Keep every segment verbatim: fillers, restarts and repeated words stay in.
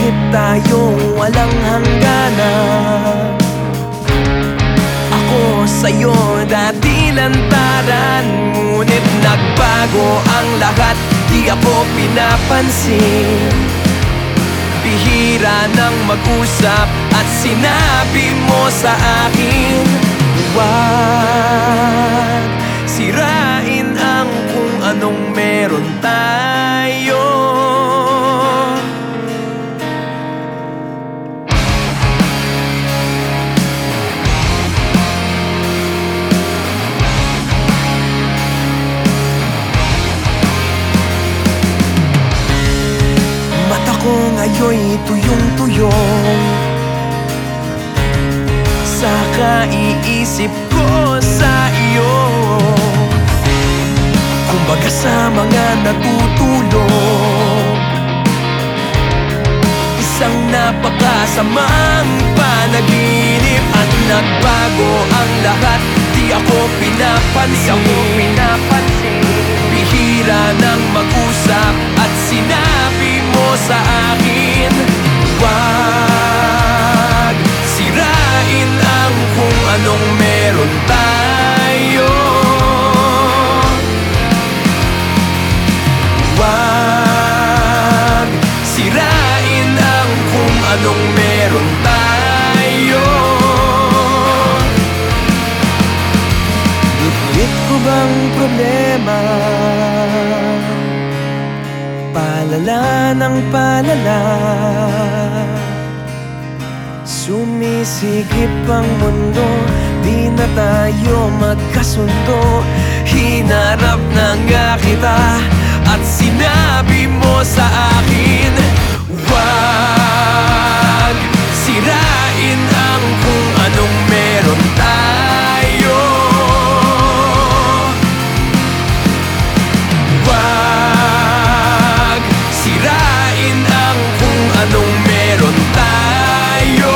Bakit tayo walang hangganan? Ako sa'yo dati lantaran, ngunit nagbago ang lahat, di ako pinapansin. Bihira nang mag-usap at sinabi mo sa akin, huwag sirain ang kung anong meron tayo. Mata ko ngayon'y tuyong-tuyong sa kaiisip ko sa iyo. Kumbaga sa mga natutulog, isang napakasamang panaginip. At nagbago ang lahat, di ako pinapansin. Bihira nang mag-usap at sinabi mo sa akin, huwag sirain ang kung anong meron tayo. Huwag sirain ang kung anong meron tayo. Bit-bit ko bang problema? Palala ng palala, sumisigip ang mundo, di na tayo magkasundo. Hinarap na nga kita at sinabi mo sa akin, huwag sirain ang kung anong meron tayo. Huwag sirain ang kung anong meron tayo.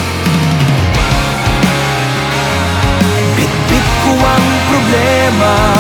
Bit-bit ko ang problema,